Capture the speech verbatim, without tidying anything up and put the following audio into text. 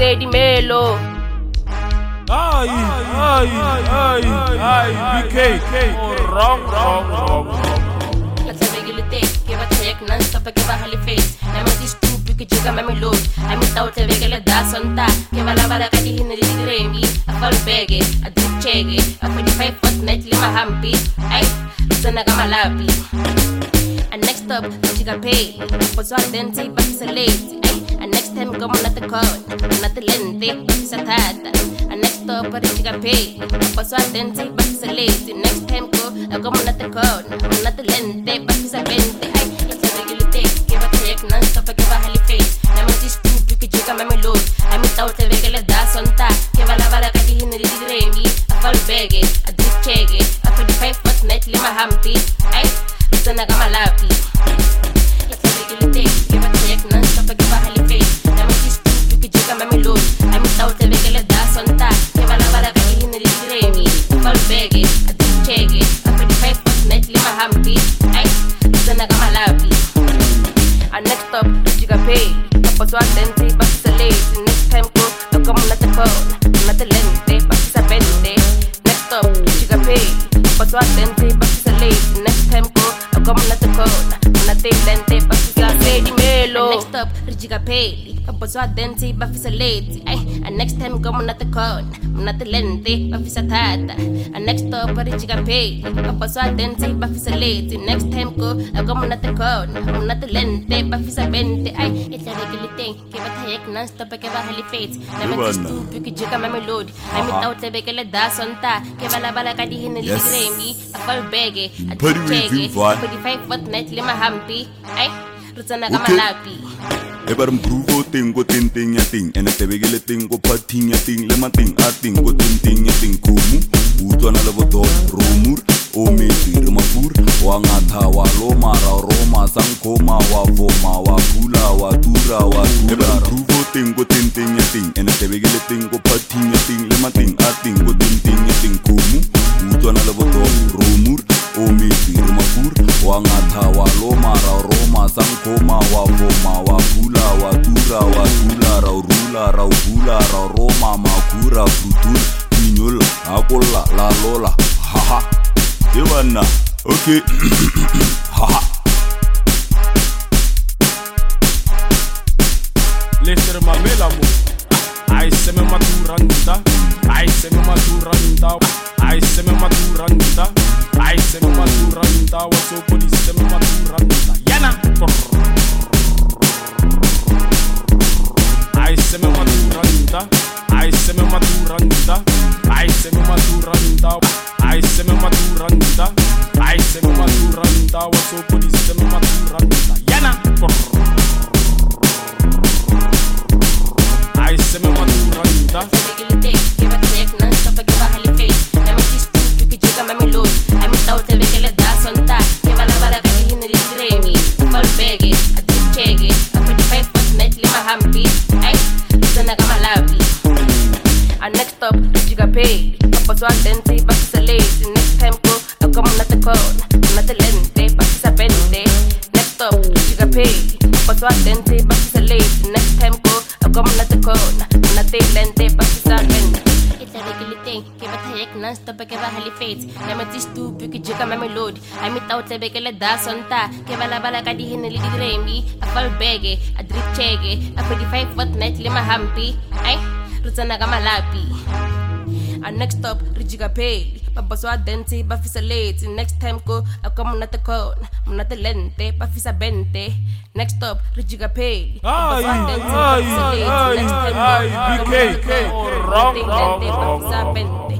sedimelo. Ay, ay, ay, ay, B K, wrong, wrong, wrong. Let's have a little take, give a take, non-stop, give a holy face. I'm a this stupid, you can make me load. I'm without a regular dance on that. Give a lava like a in the grammy. I fall bag it, I do check it. I put the five foot nightly, my hampy. I, it's a nagama lappy. And next up, you got paid. For so I didn't take, but it's a late. And next time, come on at the code. Not the lente, but it's a tata. And next up, but you got paid. For so I didn't take, but it's a late. Next time, go, I come on at the code. Not the lente, but it's a bente. I, it's a regular take. Give a take, non stop, I give a holy face. I'm a this stupid, you can make me load. I'm without a regular dance on that. Give a lava like a in the grammy. I fall bag it, I do check it. I put the five foot nightly, my hampy. I, it's a nagama lappy. It's a regular take. Give a take, non stop, I give a holy face. I'm a this stupid, you can make me load. I'm without a regular dance on that. Give a lava like a in the grammy. I fall bag it, I do check it. I put the five foot nightly, my hampy. I, it's a nagama lappy. And next up, you got paid. Up so I didn't take, but it's a late. Next time, go, I come on at the code. Not the lente, but it's a bente. Next up, you got paid. Up so I didn't take, but it's a late. Next time, go, I come on at the code. Not the lente, but it's a sedimelo. Next up, you got paid. Up so I didn't take, but it's a late. And next time, come on at the code. Not the lente, but it's a tata. And next up, you got paid. Up so I didn't take, but it's a late. Next time, go, I come on at the code. Not the lente, but it's a bente. It's a regular thing. Give a take, non-stop, I give a holy face. Never just two, you could jig a mammy load. I'm without a beggar dance on that. Give a lava like I did in the little grammy. I fall baggy, I do check it. Put the five foot nightly, my hampy. I, Rutana Gamalapi. Ever improve thing, go tin thing, ya thing, and a tebegele thing, go patin, ya thing, lema thing, a thing, go tin thing, ya thing, kumu, Utana levoto, rumur, o me, Rimafur, Wangata, wa Loma, Roma, Sankoma, wa Voma, wa Pula, wa Tura, wa Tura, improve thing, go tin thing, ya thing, and a tebegele thing, go patin, ya thing, lema thing, a thing, go tin thing, ya thing, kumu, Utana levoto, rumur, o me, Rimafur, Wangata, wa Loma, Roma, Sankoma, wa Voma, wa Pula, wa Tura, wa Tula, ra Rula, ra Pula, ra Roma, Makura, Frutul, Pinyol, Akola, la Lola, haha, Devana, okay, haha. Lester Mamelamo, I say me maturanda, I say me maturanda, I say me maturanda, I say me maturanda, was so good, say me maturanda, Yana. I say me maturanda, I say me maturanda, I say me maturanda, I say me maturanda, I say me maturanda, was so good, say me maturanda, Yana. I say me maturanda. Give a take, non-stop, I give a holy face. I'm a this stupid, you could jig a mammy load. I'm without a regular dance on that. Give a lava like a in the grammy. Fall bag it, I do check it. I put the five foot nightly, my hampy. I, it's a nagama lappy. And next up, you got paid. Up so I didn't take, but it's a late. Next time, go, I come on at the code. Not the lente, but it's a bente. Next up, you got paid. Up so I didn't take, but it's a late. Next time, go, I come on at the code. Not the lente, but it's a bente. It's a regular thing. Give a take, non-stop, I give a holy face. I'm a this stupid, you could jig a mammy load. I'm without a beggar dance on that. Give a lava like I did in the little grammy. I fall baggy, I drip check it. I put the five foot nightly, my hampy. I, Rutana Gamalapi. And next up, Rijiga paid. Papa so I didn't say, but it's a late. Next time, go, I come on at the code. I'm not the lente, but it's a bente. Next up, Rijiga paid. Ay, ay, ay, ay, ay, B K, wrong, wrong, wrong.